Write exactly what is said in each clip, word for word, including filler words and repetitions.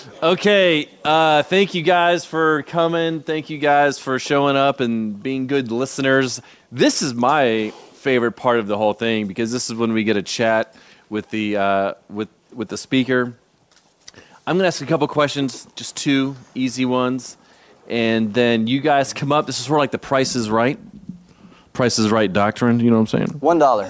Okay, uh, thank you guys for coming. Thank you guys for showing up and being good listeners. This is my favorite part of the whole thing because this is when we get a chat with the uh, with with the speaker. I'm going to ask a couple questions, just two easy ones, and then you guys come up. This is sort of like the Price is Right, Price is Right doctrine. You know what I'm saying? One dollar.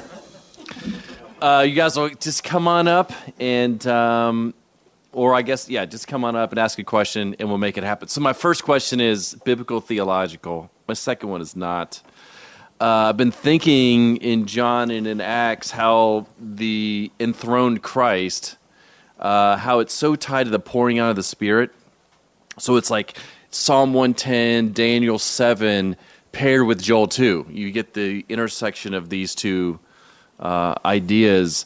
Uh, you guys will just come on up and. Um, Or I guess, yeah, just come on up and ask a question, and we'll make it happen. So my first question is biblical theological. My second one is not. Uh, I've been thinking in John and in Acts how the enthroned Christ, uh, how it's so tied to the pouring out of the Spirit. So it's like Psalm one ten, Daniel seven, paired with Joel two. You get the intersection of these two uh, ideas.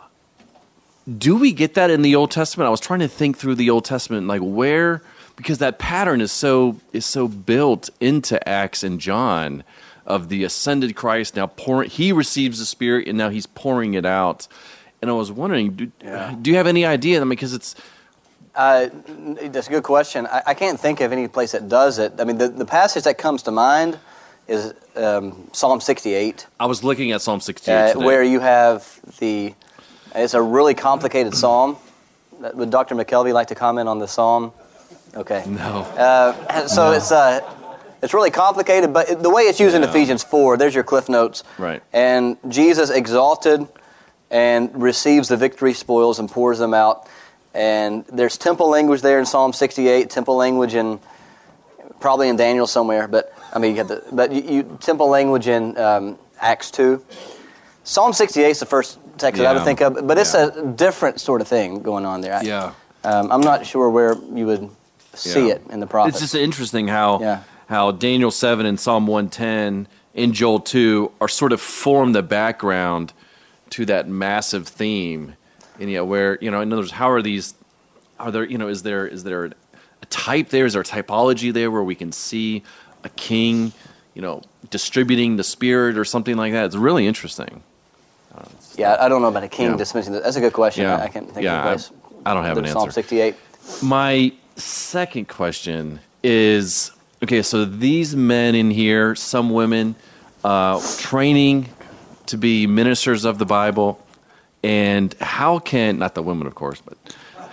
Do we get that in the Old Testament? I was trying to think through the Old Testament, like where, because that pattern is so is so built into Acts and John of the ascended Christ now pouring. He receives the Spirit and now he's pouring it out. And I was wondering, do, yeah. do you have any idea? I mean, because it's uh, that's a good question. I, I can't think of any place that does it. I mean, the, the passage that comes to mind is um, Psalm sixty-eight. I was looking at Psalm sixty-eight uh, where you have the. It's a really complicated psalm. Would Doctor McKelvey like to comment on the psalm? Okay. No. Uh, so no. it's uh, it's really complicated, but the way it's used in no. Ephesians four, there's your Cliff Notes. Right. And Jesus exalted and receives the victory spoils and pours them out. And there's temple language there in Psalm sixty-eight, temple language in, probably in Daniel somewhere, but I mean, you have the, but you, you temple language in um, Acts two. Psalm sixty-eight is the first text yeah. that I would think of, but it's yeah. a different sort of thing going on there. I, yeah. Um, I'm not sure where you would see yeah. it in the prophets. It's just interesting how yeah. how Daniel seven and Psalm one ten and Joel two are sort of form the background to that massive theme. And you know, where, you know, in other words, how are these, are there, you know, is there is there a type there? Is there a typology there where we can see a king, you know, distributing the Spirit or something like that? It's really interesting. Uh, yeah, I don't know about a king yeah. dismissing that. That's a good question. Yeah. I, I can't think yeah, of a place. I, I don't have an answer. Psalm sixty-eight. My second question is, okay, so these men in here, some women, uh, training to be ministers of the Bible, and how can, not the women, of course, but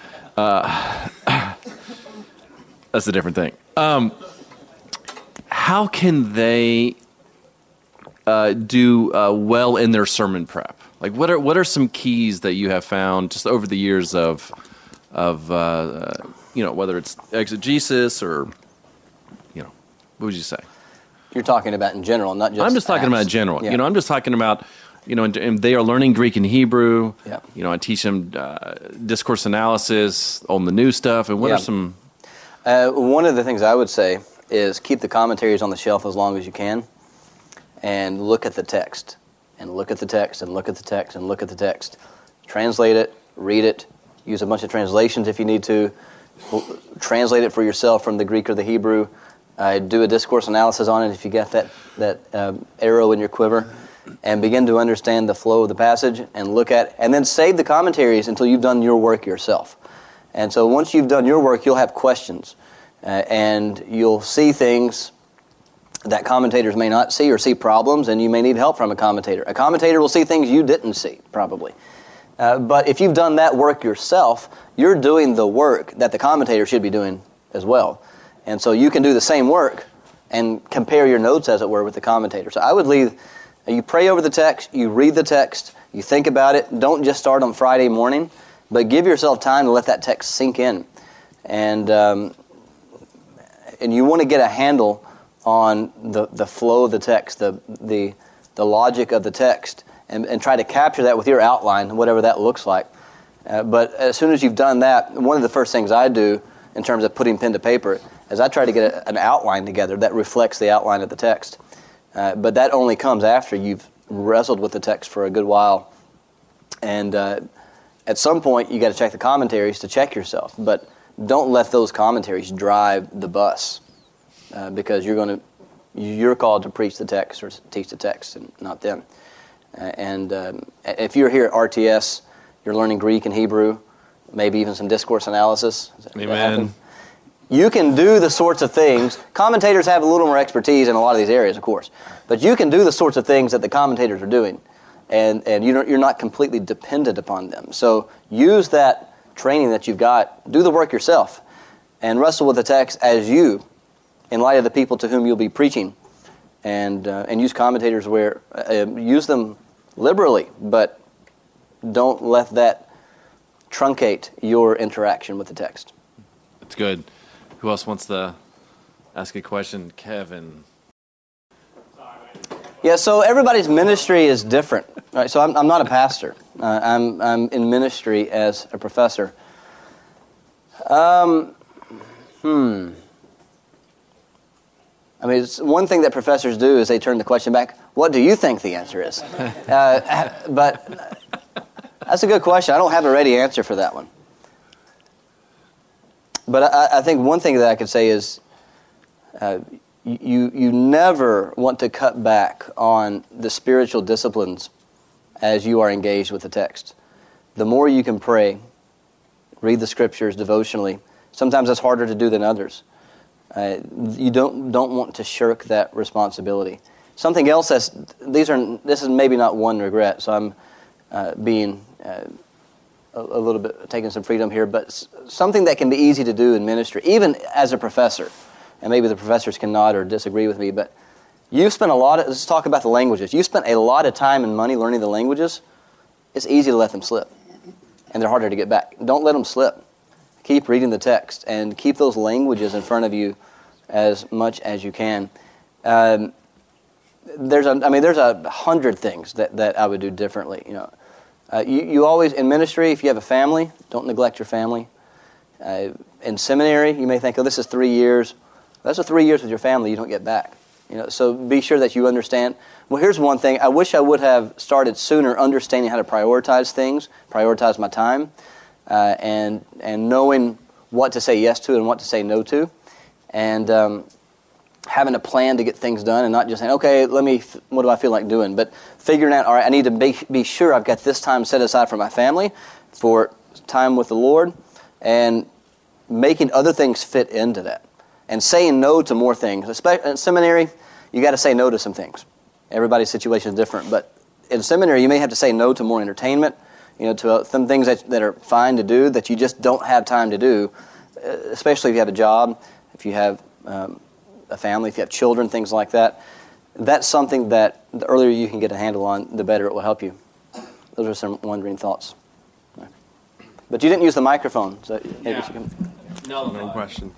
uh, that's a different thing. Um, how can they Uh, do uh, well in their sermon prep? Like, what are what are some keys that you have found just over the years of of uh, you know, whether it's exegesis or, you know, what would you say? You're talking about in general, not just. I'm just talking Acts. about in general. Yeah. You know, I'm just talking about, you know, and, and they are learning Greek and Hebrew. Yeah. You know, I teach them uh, discourse analysis on the new stuff. And what yeah. are some? Uh, one of the things I would say is keep the commentaries on the shelf as long as you can. And look at the text, and look at the text, and look at the text, and look at the text. Translate it, read it, use a bunch of translations if you need to. Translate it for yourself from the Greek or the Hebrew. Uh, do a discourse analysis on it if you get that, that um, arrow in your quiver. And begin to understand the flow of the passage, and look at, and then save the commentaries until you've done your work yourself. And so once you've done your work, you'll have questions. Uh, and you'll see things that commentators may not see, or see problems, and you may need help from a commentator. A commentator will see things you didn't see, probably. Uh, but if you've done that work yourself, you're doing the work that the commentator should be doing as well. And so you can do the same work and compare your notes, as it were, with the commentator. So I would leave, you pray over the text, you read the text, you think about it. Don't just start on Friday morning, but give yourself time to let that text sink in. And, um, and you want to get a handle on the, the flow of the text, the the the logic of the text, and, and try to capture that with your outline, whatever that looks like. Uh, but as soon as you've done that, one of the first things I do in terms of putting pen to paper is I try to get a, an outline together that reflects the outline of the text. Uh, but that only comes after you've wrestled with the text for a good while. And uh, at some point, you got to check the commentaries to check yourself. But don't let those commentaries drive the bus. Uh, because you're going to, you're called to preach the text or teach the text, and not them. Uh, and um, if you're here at R T S, you're learning Greek and Hebrew, maybe even some discourse analysis. Does that Amen. happen? You can do the sorts of things. Commentators have a little more expertise in a lot of these areas, of course. But you can do the sorts of things that the commentators are doing, and, and you don't, you're not completely dependent upon them. So use that training that you've got. Do the work yourself, and wrestle with the text as you, in light of the people to whom you'll be preaching, and uh, and use commentators where uh, use them liberally, but don't let that truncate your interaction with the text. It's good. Who else wants to ask a question? Kevin. Yeah, so everybody's ministry is different. Right? So I'm, I'm not a pastor. Uh, I'm I'm in ministry as a professor. Um, hmm. I mean, it's one thing that professors do is they turn the question back, what do you think the answer is? uh, but that's a good question. I don't have a ready answer for that one. But I, I think one thing that I could say is uh, you you never want to cut back on the spiritual disciplines as you are engaged with the text. The more you can pray, read the scriptures devotionally, sometimes that's harder to do than others. Uh, you don't don't want to shirk that responsibility. Something else that's these are this is maybe not one regret, so I'm uh, being uh, a, a little bit taking some freedom here, but s- something that can be easy to do in ministry, even as a professor, and maybe the professors can nod or disagree with me, but you've spent a lot of, let's talk about the languages. You spent a lot of time and money learning the languages. It's easy to let them slip, and they're harder to get back. Don't let them slip. Keep reading the text and keep those languages in front of you as much as you can. Um, there's a, I mean, there's a hundred things that, that I would do differently. You know, uh, you, you always in ministry, if you have a family, don't neglect your family. Uh, in seminary, you may think, oh, this is three years. That's a three years with your family you don't get back. You know, so be sure that you understand. Well, here's one thing. I wish I would have started sooner understanding how to prioritize things, prioritize my time. Uh, and and knowing what to say yes to and what to say no to, and um, having a plan to get things done, and not just saying, okay, let me, what do I feel like doing? But figuring out, all right, I need to be, be sure I've got this time set aside for my family, for time with the Lord, and making other things fit into that, and saying no to more things. Especially in seminary, you got to say no to some things. Everybody's situation is different, but in seminary, you may have to say no to more entertainment. You know, to uh, some things that, that are fine to do that you just don't have time to do, uh, especially if you have a job, if you have um, a family, if you have children, things like that. That's something that the earlier you can get a handle on, the better it will help you. Those are some wondering thoughts. But you didn't use the microphone, so maybe Yeah. you can... No, No questions.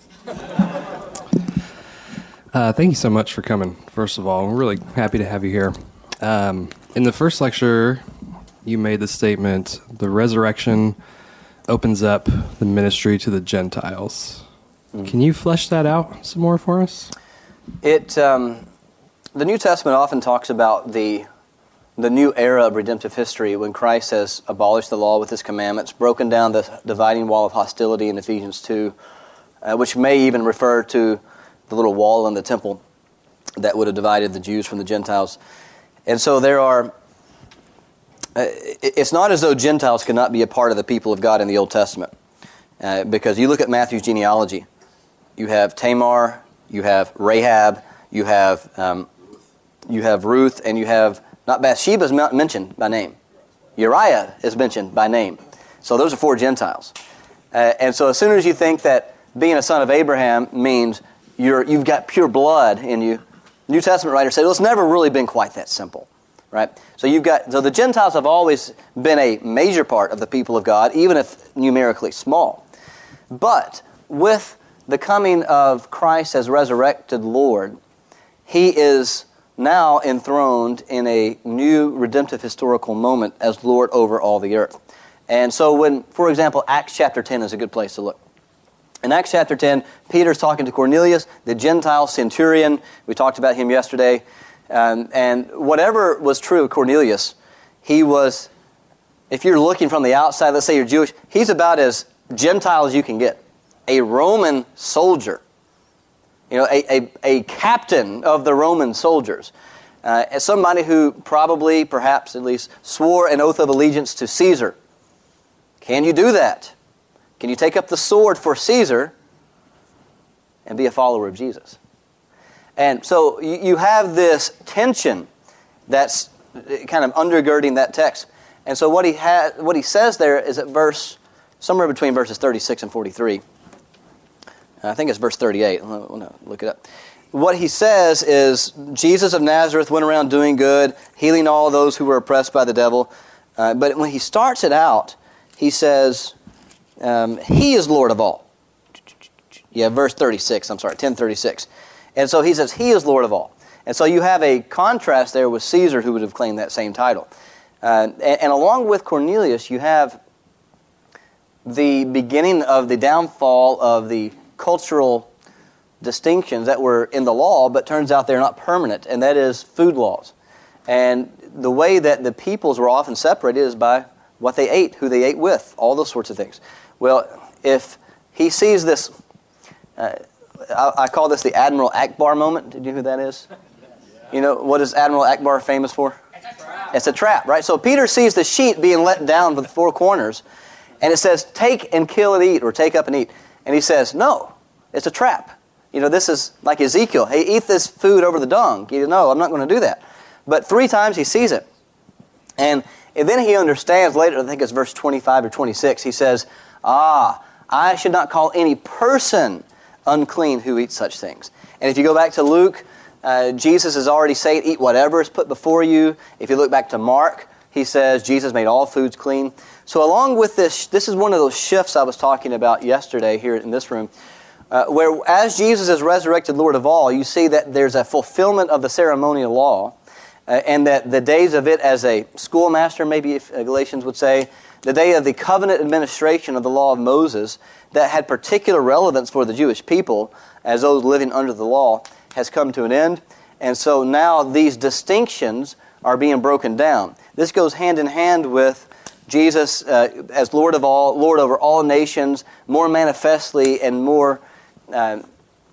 Uh, thank you so much for coming, first of all. We're really happy to have you here. Um, in the first lecture, you made the statement, the resurrection opens up the ministry to the Gentiles. Mm. Can you flesh that out some more for us? It um, the New Testament often talks about the the new era of redemptive history when Christ has abolished the law with His commandments, broken down the dividing wall of hostility in Ephesians two, uh, which may even refer to the little wall in the temple that would have divided the Jews from the Gentiles. And so there are... Uh, it's not as though Gentiles cannot be a part of the people of God in the Old Testament. Uh, because you look at Matthew's genealogy, you have Tamar, you have Rahab, you have um, you have Ruth, and you have, not Bathsheba is mentioned by name. Uriah is mentioned by name. So those are four Gentiles. Uh, and so as soon as you think that being a son of Abraham means you're, you've got pure blood in you, New Testament writers say, well, it's never really been quite that simple. Right? So you've got so the Gentiles have always been a major part of the people of God, even if numerically small. But with the coming of Christ as resurrected Lord, He is now enthroned in a new redemptive historical moment as Lord over all the earth. And so when, for example, Acts chapter ten is a good place to look. In Acts chapter ten, Peter's talking to Cornelius, the Gentile centurion. We talked about him yesterday. Um, and whatever was true of Cornelius, he was, if you're looking from the outside, let's say you're Jewish, he's about as Gentile as you can get. A Roman soldier, you know, a, a, a captain of the Roman soldiers. Uh, as somebody who probably, perhaps at least, swore an oath of allegiance to Caesar. Can you do that? Can you take up the sword for Caesar and be a follower of Jesus? And so you, you have this tension that's kind of undergirding that text. And so what he ha- what he says there is at verse, somewhere between verses thirty-six and forty-three. I think it's verse thirty-eight. I'm going to look it up. What he says is, Jesus of Nazareth went around doing good, healing all those who were oppressed by the devil. Uh, but when he starts it out, he says, um, he is Lord of all. Yeah, verse thirty-six, I'm sorry, ten thirty-six. And so he says, he is Lord of all. And so you have a contrast there with Caesar, who would have claimed that same title. Uh, and, and along with Cornelius, you have the beginning of the downfall of the cultural distinctions that were in the law, but turns out they're not permanent, and that is food laws. And the way that the peoples were often separated is by what they ate, who they ate with, all those sorts of things. Well, if he sees this, uh, I, I call this the Admiral Akbar moment. Did you know who that is? You know, what is Admiral Akbar famous for? It's a trap. It's a trap, right? So Peter sees the sheet being let down from the four corners, and it says, take and kill and eat, or take up and eat. And he says, no, it's a trap. You know, this is like Ezekiel. Hey, eat this food over the dung. You know, I'm not going to do that. But three times he sees it. And, and then he understands later, I think it's verse twenty-five or twenty-six, he says, ah, I should not call any person unclean who eats such things. And if you go back to Luke, uh, Jesus has already said, eat whatever is put before you. If you look back to Mark, he says Jesus made all foods clean. So along with this, this is one of those shifts I was talking about yesterday here in this room, uh, where as Jesus is resurrected Lord of all, you see that there's a fulfillment of the ceremonial law, uh, and that the days of it as a schoolmaster, maybe if Galatians would say, the day of the covenant administration of the law of Moses that had particular relevance for the Jewish people as those living under the law has come to an end. And so now these distinctions are being broken down. This goes hand in hand with Jesus uh, as Lord of all, Lord over all nations, more manifestly and more, uh,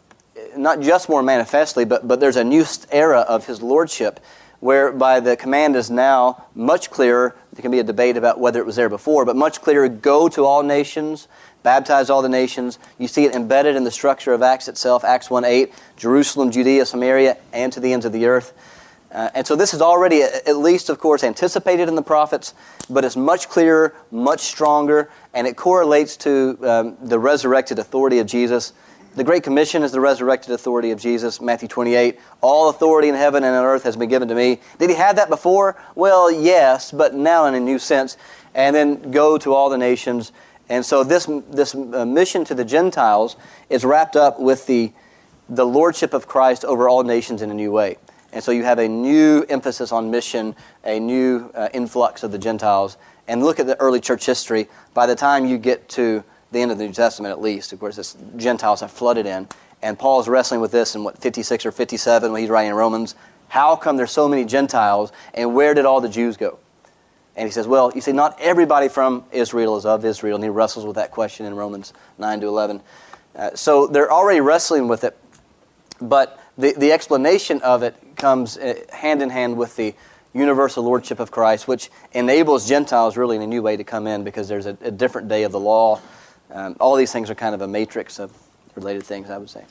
not just more manifestly, but, but there's a new era of His lordship whereby the command is now much clearer. There can be a debate about whether it was there before, but much clearer, go to all nations, baptize all the nations. You see it embedded in the structure of Acts itself, Acts one eight, Jerusalem, Judea, Samaria, and to the ends of the earth. Uh, and so this is already, at least, of course, anticipated in the prophets, but it's much clearer, much stronger, and it correlates to um, the resurrected authority of Jesus. The Great Commission is the resurrected authority of Jesus, Matthew twenty-eight. All authority in heaven and on earth has been given to me. Did He have that before? Well, yes, but now in a new sense. And then go to all the nations. And so this this uh, mission to the Gentiles is wrapped up with the the lordship of Christ over all nations in a new way. And so you have a new emphasis on mission, a new uh, influx of the Gentiles. And look at the early church history. By the time you get to the end of the New Testament, at least, of course, this Gentiles have flooded in. And Paul's wrestling with this in, what, fifty-six or fifty-seven when he's writing Romans. How come there's so many Gentiles, and where did all the Jews go? And he says, well, you see, not everybody from Israel is of Israel. And he wrestles with that question in Romans nine to eleven. Uh, so they're already wrestling with it. But the, the explanation of it comes uh, hand in hand with the universal lordship of Christ, which enables Gentiles really in a new way to come in because there's a, a different day of the law. Um, all these things are kind of a matrix of related things, I would say.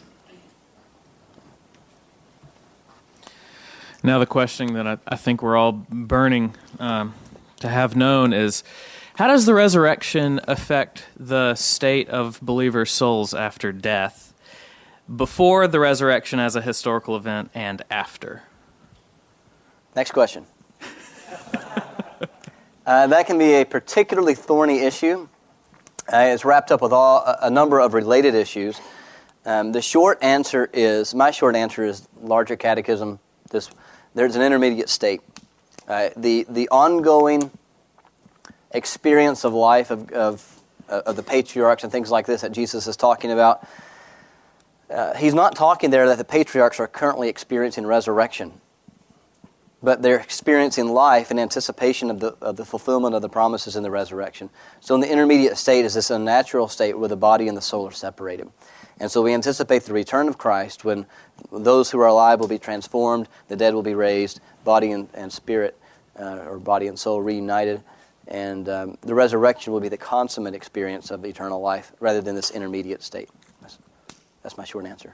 Now the question that I, I think we're all burning um, to have known is, how does the resurrection affect the state of believers' souls after death? Before the resurrection as a historical event and after? Next question. uh, that can be a particularly thorny issue. Uh, it's wrapped up with all, a number of related issues. Um, the short answer is, my short answer is larger catechism. This, there's an intermediate state. Uh, the the ongoing experience of life of, of, of the patriarchs and things like this that Jesus is talking about, Uh, he's not talking there that the patriarchs are currently experiencing resurrection, but they're experiencing life in anticipation of the of the fulfillment of the promises in the resurrection. So in the intermediate state is this unnatural state where the body and the soul are separated. And so we anticipate the return of Christ when those who are alive will be transformed, the dead will be raised, body and, and spirit, uh, or body and soul reunited. And um, the resurrection will be the consummate experience of eternal life rather than this intermediate state. That's, that's my short answer.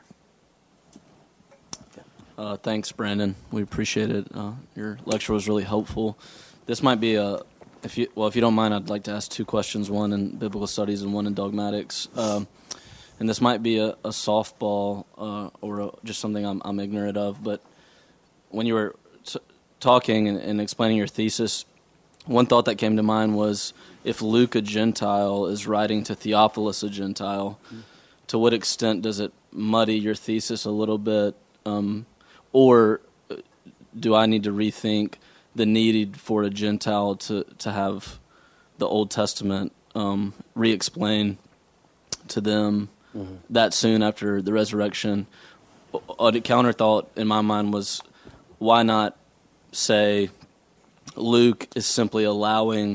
Uh, thanks, Brandon. We appreciate it. Uh, your lecture was really helpful. This might be a, if you well, if you don't mind, I'd like to ask two questions: one in biblical studies and one in dogmatics. Um, and this might be a, a softball uh, or a, just something I'm, I'm ignorant of. But when you were t- talking and, and explaining your thesis, one thought that came to mind was, if Luke, a Gentile, is writing to Theophilus, a Gentile, mm-hmm. to what extent does it muddy your thesis a little bit? Um, or do I need to rethink the need for a Gentile to, to have the Old Testament um, re-explained to them mm-hmm. that soon after the resurrection? A counter thought in my mind was, why not say Luke is simply allowing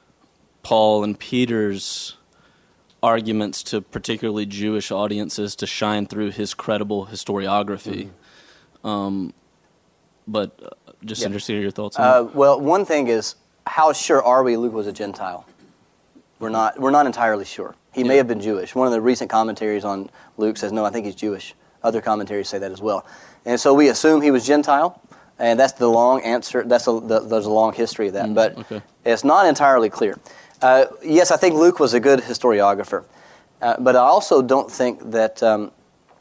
Paul and Peter's arguments to particularly Jewish audiences to shine through his credible historiography? Mm-hmm. Um, but uh, just yeah. interested in your thoughts on uh, that. Well, one thing is, how sure are we Luke was a Gentile? We're not. We're not entirely sure. He yeah. may have been Jewish. One of the recent commentaries on Luke says, no, I think he's Jewish. Other commentaries say that as well. And so we assume he was Gentile. And that's the long answer. That's a, the, there's a long history of that, mm, but okay. it's not entirely clear. Uh, yes, I think Luke was a good historiographer, uh, but I also don't think that um,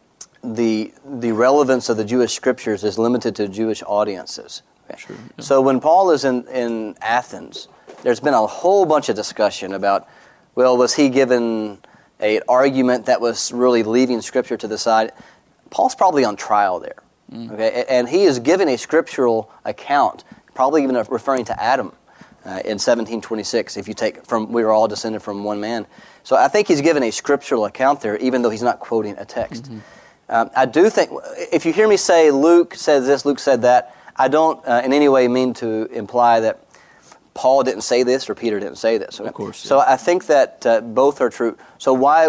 the the relevance of the Jewish scriptures is limited to Jewish audiences. Okay? Sure, yeah. So when Paul is in, in Athens, there's been a whole bunch of discussion about, well, was he given an argument that was really leaving Scripture to the side? Paul's probably on trial there. Okay, and he is given a scriptural account, probably even referring to Adam uh, in seventeen twenty-six. If you take from, we were all descended from one man. So I think he's given a scriptural account there, even though he's not quoting a text. Mm-hmm. Um, I do think, if you hear me say Luke said this, Luke said that, I don't uh, in any way mean to imply that Paul didn't say this or Peter didn't say this. Okay? Of course. Yeah. So I think that uh, both are true. So why?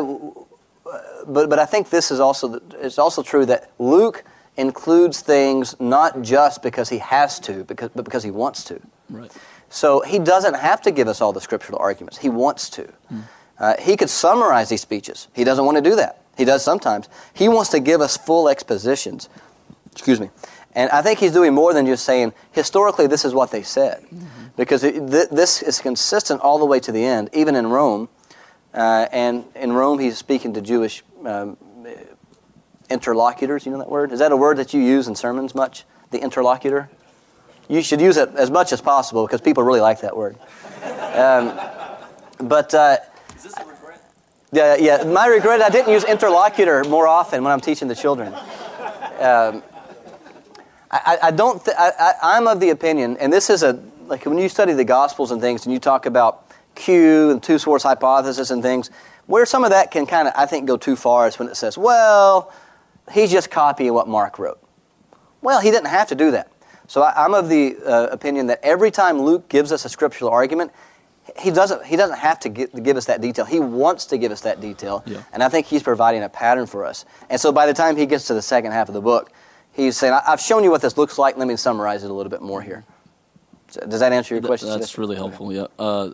But but I think this is also it's also true that Luke includes things not just because he has to, because, but because he wants to. Right. So he doesn't have to give us all the scriptural arguments. He wants to. Mm. Uh, he could summarize these speeches. He doesn't want to do that. He does sometimes. He wants to give us full expositions. Excuse me. And I think he's doing more than just saying, historically, this is what they said. Mm-hmm. Because it, th- this is consistent all the way to the end, even in Rome. Uh, and in Rome, he's speaking to Jewish um, interlocutors, you know that word? Is that a word that you use in sermons much? The interlocutor? You should use it as much as possible because people really like that word. Um, but uh, is this a regret? Yeah, yeah. My regret, I didn't use interlocutor more often when I'm teaching the children. Um, I, I don't. Th- I, I, I'm of the opinion, and this is a like when you study the Gospels and things, and you talk about Q and two source hypothesis and things, where some of that can kind of I think go too far is when it says, well, he's just copying what Mark wrote. Well, he didn't have to do that. So I, I'm of the uh, opinion that every time Luke gives us a scriptural argument, he doesn't he doesn't have to give, to give us that detail. He wants to give us that detail, yeah. And I think he's providing a pattern for us. And so by the time he gets to the second half of the book, he's saying, I've shown you what this looks like. Let me summarize it a little bit more here. So does that answer your question? That's really helpful, yeah. Uh,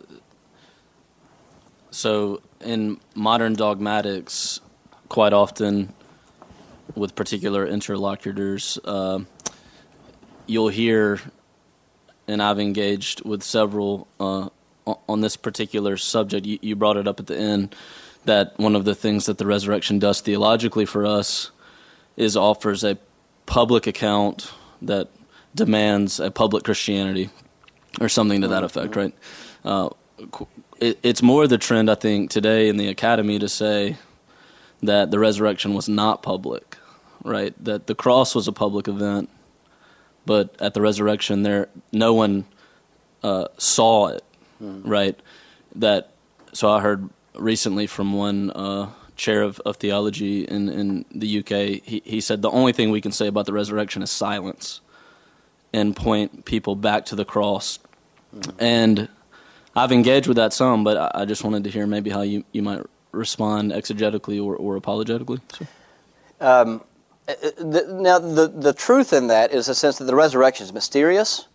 so in modern dogmatics, quite often, with particular interlocutors, uh, you'll hear, and I've engaged with several uh, on this particular subject, you, you brought it up at the end, that one of the things that the resurrection does theologically for us is offers a public account that demands a public Christianity, or something to that effect, right? Uh, it, it's more the trend, I think, today in the academy to say that the resurrection was not public, right? That the cross was a public event, but at the resurrection, there no one uh, saw it, mm. right? That so I heard recently from one uh, chair of, of theology in, in the U K. He, he said the only thing we can say about the resurrection is silence, and point people back to the cross. Mm. And I've engaged with that some, but I, I just wanted to hear maybe how you, you might respond exegetically or, or apologetically. So. Um, the, now, the, the truth in that is the sense that the resurrection is mysterious,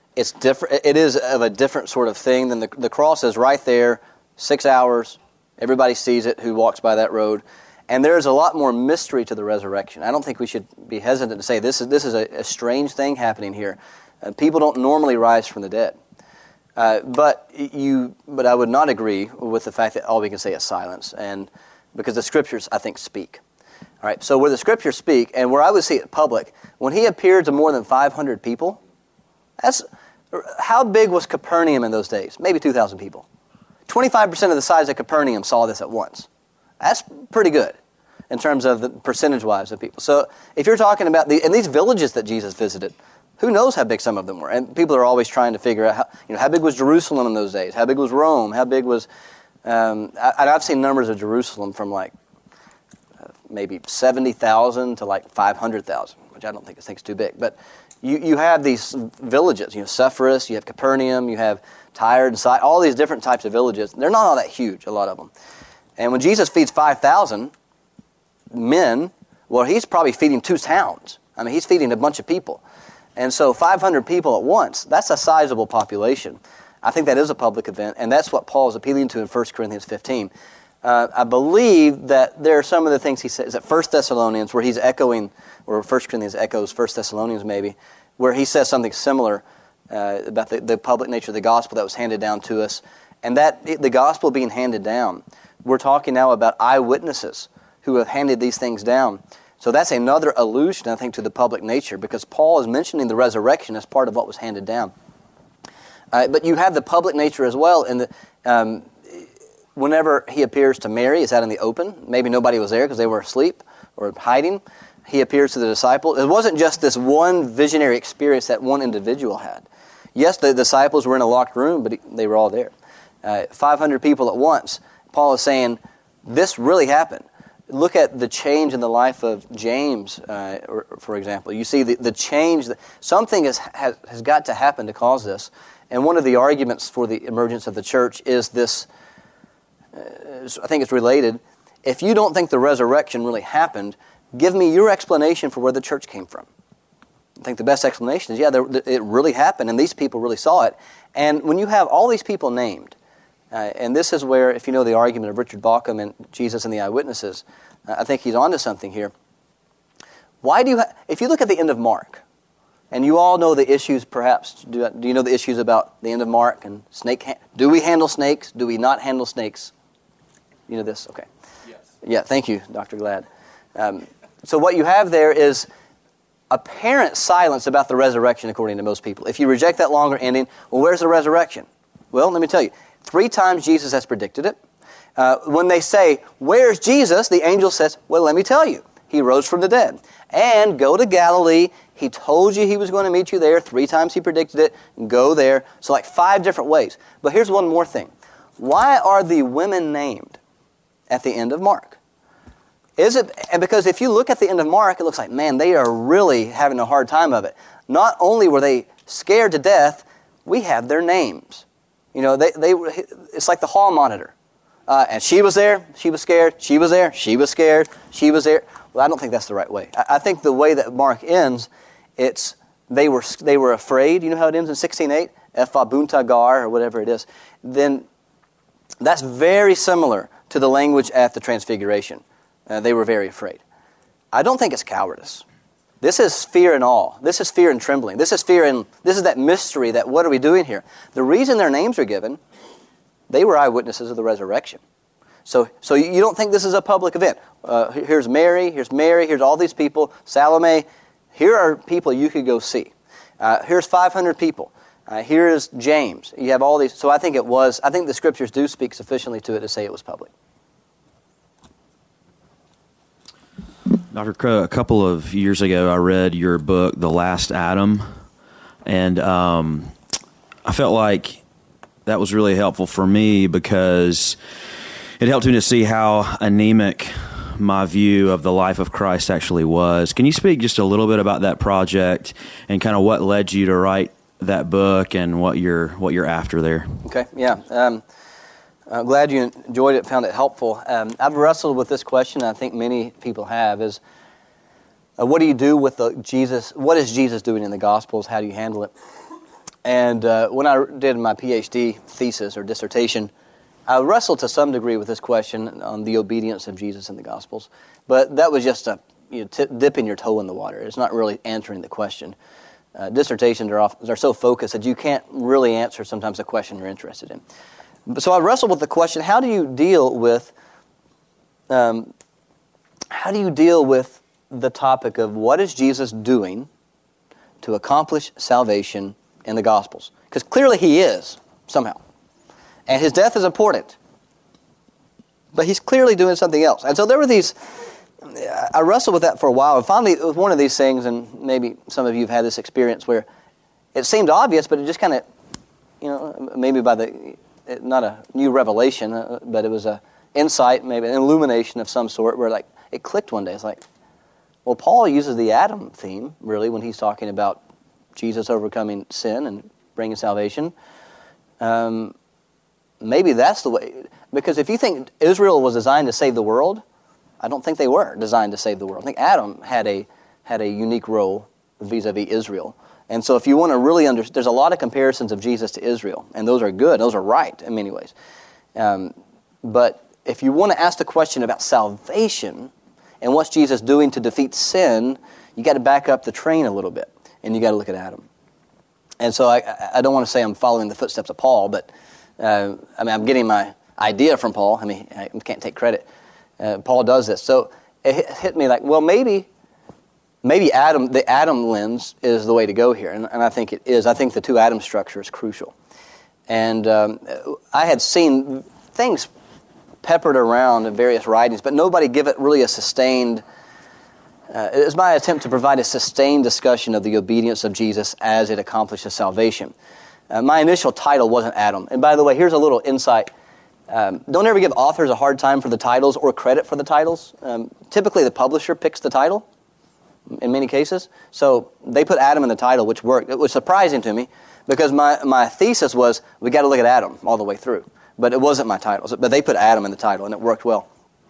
It's different. It is of a different sort of thing than the, the cross is right there, six hours. Everybody sees it who walks by that road. And there's a lot more mystery to the resurrection. I don't think we should be hesitant to say this is this is a, a strange thing happening here. Uh, people don't normally rise from the dead. Uh, but you, but I would not agree with the fact that all we can say is silence, and because the Scriptures, I think, speak. All right. So where the Scriptures speak, and where I would see it public, when he appeared to more than five hundred people, that's how big was Capernaum in those days? Maybe two thousand people. twenty-five percent of the size of Capernaum saw this at once. That's pretty good in terms of the percentage-wise of people. So if you're talking about the and these villages that Jesus visited, who knows how big some of them were? And people are always trying to figure out how, you know, how big was Jerusalem in those days? How big was Rome? How big was... Um, I, I've seen numbers of Jerusalem from like uh, maybe seventy thousand to like five hundred thousand, which I don't think I think is too big. But you, you have these villages. You have Sepphoris, you have Capernaum, you have Tyre and Sidon, all these different types of villages. They're not all that huge, a lot of them. And when Jesus feeds five thousand men, well, he's probably feeding two towns. I mean, he's feeding a bunch of people. And so five hundred people at once, that's a sizable population. I think that is a public event, and that's what Paul is appealing to in First Corinthians fifteen. Uh, I believe that there are some of the things he says at First Thessalonians where he's echoing, or First Corinthians echoes First Thessalonians maybe, where he says something similar uh, about the, the public nature of the gospel that was handed down to us. And that the gospel being handed down, we're talking now about eyewitnesses who have handed these things down. So that's another allusion, I think, to the public nature, because Paul is mentioning the resurrection as part of what was handed down. Uh, but you have the public nature as well. In the, um, whenever he appears to Mary, is that in the open? Maybe nobody was there because they were asleep or hiding. He appears to the disciples. It wasn't just this one visionary experience that one individual had. Yes, the disciples were in a locked room, but he, they were all there. Uh, five hundred people at once. Paul is saying, this really happened. Look at the change in the life of James, uh, or, for example. You see the, the change. That, something has, has has got to happen to cause this. And one of the arguments for the emergence of the church is this, uh, I think it's related. If you don't think the resurrection really happened, give me your explanation for where the church came from. I think the best explanation is, yeah, there, it really happened, and these people really saw it. And when you have all these people named, uh, and this is where, if you know the argument of Richard Bauckham and Jesus and the eyewitnesses, uh, I think he's onto something here. Why do you, ha- if you look at the end of Mark, and you all know the issues, perhaps, do, do you know the issues about the end of Mark and snake? Ha- do we handle snakes? Do we not handle snakes? You know this? Okay. Yes. Yeah, thank you, Doctor Glad. Um, so what you have there is apparent silence about the resurrection, according to most people. If you reject that longer ending, well, where's the resurrection? Well, let me tell you. Three times Jesus has predicted it. Uh, when they say, where's Jesus? The angel says, well, let me tell you. He rose from the dead. And go to Galilee. He told you he was going to meet you there. Three times he predicted it. Go there. So like five different ways. But here's one more thing. Why are the women named at the end of Mark? Is it, and because if you look at the end of Mark, it looks like, man, they are really having a hard time of it. Not only were they scared to death, we have their names. You know, they they it's like the hall monitor. Uh, and she was there, she was scared, she was there, she was scared, she was there. Well, I don't think that's the right way. I, I think the way that Mark ends, it's they were they were afraid. You know how it ends in sixteen eight? Ephabuntagar, or whatever it is. Then that's very similar to the language at the Transfiguration. Uh, they were very afraid. I don't think it's cowardice. This is fear and awe. This is fear and trembling. This is fear and this is that mystery that what are we doing here? The reason their names are given, they were eyewitnesses of the resurrection. So, so you don't think this is a public event. Uh, here's Mary, here's Mary, here's all these people, Salome. Here are people you could go see. Uh, here's five hundred people. Uh, here is James. You have all these. So I think it was, I think the Scriptures do speak sufficiently to it to say it was public. Doctor Crow, a couple of years ago, I read your book, The Last Adam, and um, I felt like that was really helpful for me because it helped me to see how anemic my view of the life of Christ actually was. Can you speak just a little bit about that project and kind of what led you to write that book and what you're what you're after there? Okay, yeah. Um, I'm glad you enjoyed it, found it helpful. Um, I've wrestled with this question, I think many people have, is uh, what do you do with the Jesus, what is Jesus doing in the Gospels? How do you handle it? And uh, when I did my PhD thesis or dissertation, I wrestled to some degree with this question on the obedience of Jesus in the Gospels. But that was just a you know, t- dipping your toe in the water. It's not really answering the question. Uh, dissertations are, off, are so focused that you can't really answer sometimes a question you're interested in. So I wrestled with the question: How do you deal with um, how do you deal with the topic of what is Jesus doing to accomplish salvation in the Gospels? Because clearly he is somehow, and his death is important, but he's clearly doing something else. And so there were these. I wrestled with that for a while, and finally it was one of these things, and maybe some of you have had this experience where it seemed obvious, but it just kind of, you know, maybe by the, not a new revelation, uh, but it was a insight, maybe an illumination of some sort, where like it clicked one day. It's like, well, Paul uses the Adam theme, really, when he's talking about Jesus overcoming sin and bringing salvation. Um, maybe that's the way, because if you think Israel was designed to save the world, I don't think they were designed to save the world. I think Adam had a had a unique role vis-a-vis Israel. And so if you want to really understand, there's a lot of comparisons of Jesus to Israel, and those are good, those are right in many ways. Um, but if you want to ask the question about salvation and what's Jesus doing to defeat sin, you got to back up the train a little bit, and you got to look at Adam. And so I, I don't want to say I'm following the footsteps of Paul, but uh, I mean I'm getting my idea from Paul. I mean I can't take credit. Uh, Paul does this. So it hit, hit me like, well, maybe maybe Adam, the Adam lens is the way to go here. And, and I think it is. I think the two Adam structure is crucial. And um, I had seen things peppered around in various writings, but nobody give it really a sustained, uh, it was my attempt to provide a sustained discussion of the obedience of Jesus as it accomplishes salvation. Uh, my initial title wasn't Adam. And by the way, here's a little insight. Um, don't ever give authors a hard time for the titles or credit for the titles. Um, typically the publisher picks the title in many cases. So they put Adam in the title, which worked. It was surprising to me because my, my thesis was we got to look at Adam all the way through. But it wasn't my title. But they put Adam in the title, and it worked well.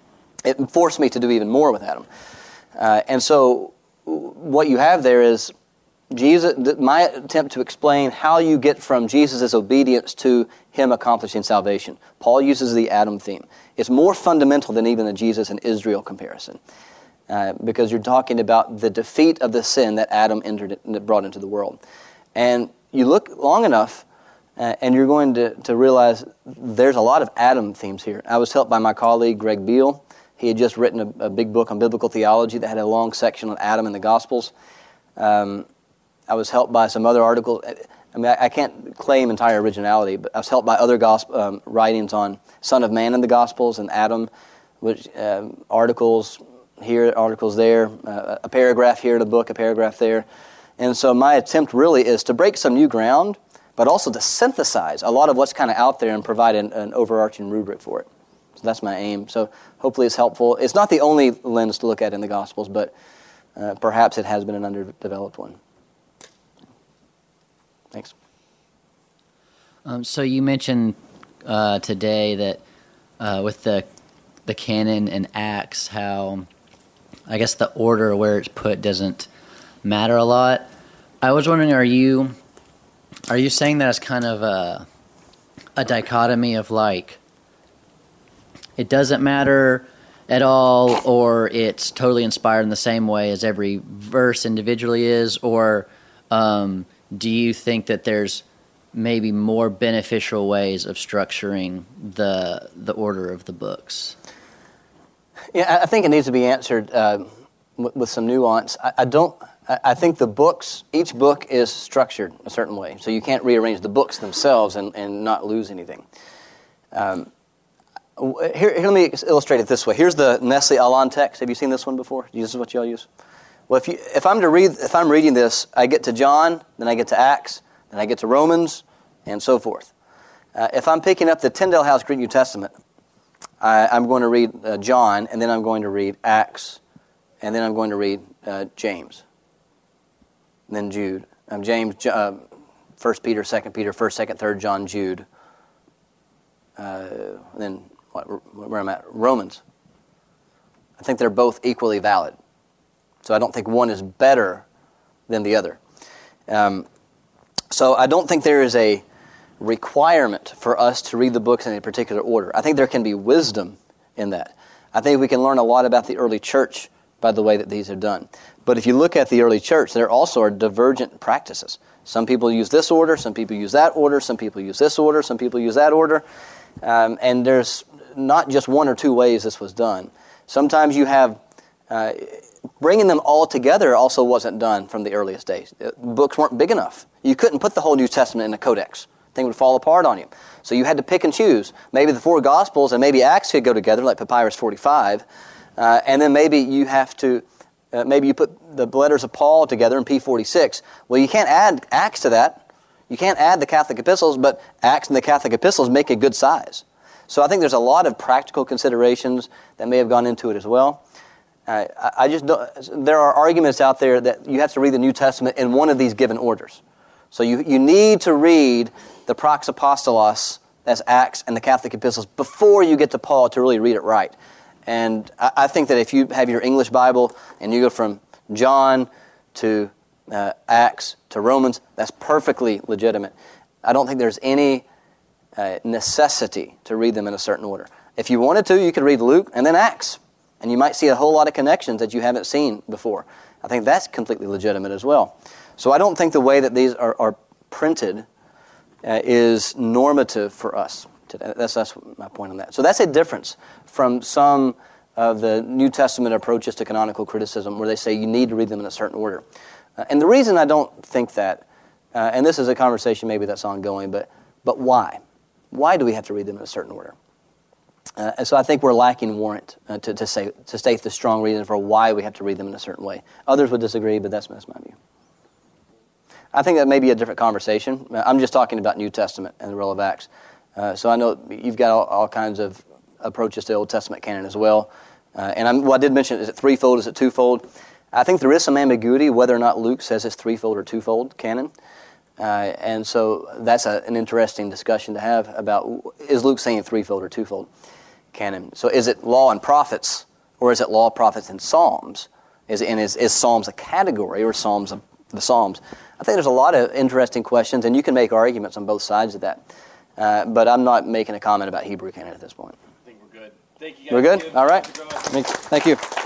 It forced me to do even more with Adam. Uh, and so what you have there is Jesus. My attempt to explain how you get from Jesus' obedience to him accomplishing salvation. Paul uses the Adam theme. It's more fundamental than even the Jesus and Israel comparison, uh, because you're talking about the defeat of the sin that Adam entered, that brought into the world. And you look long enough, uh, and you're going to, to realize there's a lot of Adam themes here. I was helped by my colleague Greg Beale. He had just written a, a big book on biblical theology that had a long section on Adam in the Gospels. Um, I was helped by some other articles. I mean, I, I can't claim entire originality, but I was helped by other gospel, um, writings on Son of Man in the Gospels and Adam, which um, articles here, articles there, uh, a paragraph here in a book, a paragraph there. And so my attempt really is to break some new ground, but also to synthesize a lot of what's kind of out there and provide an, an overarching rubric for it. So that's my aim. So hopefully it's helpful. It's not the only lens to look at in the Gospels, but uh, perhaps it has been an underdeveloped one. Thanks. Um, so you mentioned uh, today that uh, with the the canon and Acts, how I guess the order where it's put doesn't matter a lot. I was wondering, are you are you saying that as kind of a a dichotomy of like it doesn't matter at all, or it's totally inspired in the same way as every verse individually is, or um, do you think that there's maybe more beneficial ways of structuring the the order of the books? Yeah, I think it needs to be answered uh, with, with some nuance. I, I don't. I, I think the books, each book is structured a certain way, so you can't rearrange the books themselves and, and not lose anything. Um, here, here, let me illustrate it this way. Here's the Nestle Aland text. Have you seen this one before? This is what y'all use. Well, if you, if I'm to read, if I'm reading this, I get to John, then I get to Acts, then I get to Romans, and so forth. Uh, if I'm picking up the Tyndale House Greek New Testament, I, I'm going to read uh, John, and then I'm going to read Acts, and then I'm going to read uh, James, and then Jude. Um, James, uh, First Peter, Second Peter, First, Second, Third John, Jude. Uh, then what, where am I at? Romans. I think they're both equally valid. So I don't think one is better than the other. Um, So I don't think there is a requirement for us to read the books in a particular order. I think there can be wisdom in that. I think we can learn a lot about the early church by the way that these are done. But if you look at the early church, there also are divergent practices. Some people use this order, some people use that order, some people use this order, some people use that order. Um, and there's not just one or two ways this was done. Sometimes you have, uh, bringing them all together also wasn't done from the earliest days. Books weren't big enough. You couldn't put the whole New Testament in a codex. Thing would fall apart on you. So you had to pick and choose. Maybe the four Gospels and maybe Acts could go together, like Papyrus forty-five. Uh, and then maybe you have to, uh, maybe you put the letters of Paul together in P forty-six. Well, you can't add Acts to that. You can't add the Catholic epistles, but Acts and the Catholic epistles make a good size. So I think there's a lot of practical considerations that may have gone into it as well. Uh, I, I just don't, there are arguments out there that you have to read the New Testament in one of these given orders. So you, you need to read the Prax Apostolos, that's Acts, and the Catholic epistles before you get to Paul to really read it right. And I, I think that if you have your English Bible and you go from John to uh, Acts to Romans, that's perfectly legitimate. I don't think there's any uh, necessity to read them in a certain order. If you wanted to, you could read Luke and then Acts, and you might see a whole lot of connections that you haven't seen before. I think that's completely legitimate as well. So I don't think the way that these are, are printed uh, is normative for us today. That's, that's my point on that. So that's a difference from some of the New Testament approaches to canonical criticism where they say you need to read them in a certain order. Uh, and the reason I don't think that, uh, and this is a conversation maybe that's ongoing, but but why? Why do we have to read them in a certain order? Uh, and so I think we're lacking warrant uh, to, to, say, to state the strong reason for why we have to read them in a certain way. Others would disagree, but that's, that's my view. I think that may be a different conversation. I'm just talking about New Testament and the role of Acts. Uh, so I know you've got all, all kinds of approaches to the Old Testament canon as well. Uh, and I'm, well, I did mention, is it threefold, is it twofold? I think there is some ambiguity whether or not Luke says it's threefold or twofold canon. Uh, and so that's a, an interesting discussion to have about, is Luke saying threefold or twofold canon? So is it law and prophets, or is it law, prophets, and Psalms? Is, and is, is Psalms a category, or Psalms of the Psalms? I think there's a lot of interesting questions, and you can make arguments on both sides of that. Uh, but I'm not making a comment about Hebrew canon at this point. I think we're good. Thank you guys. We're good? Thank you. All right. Thank you. Thank you.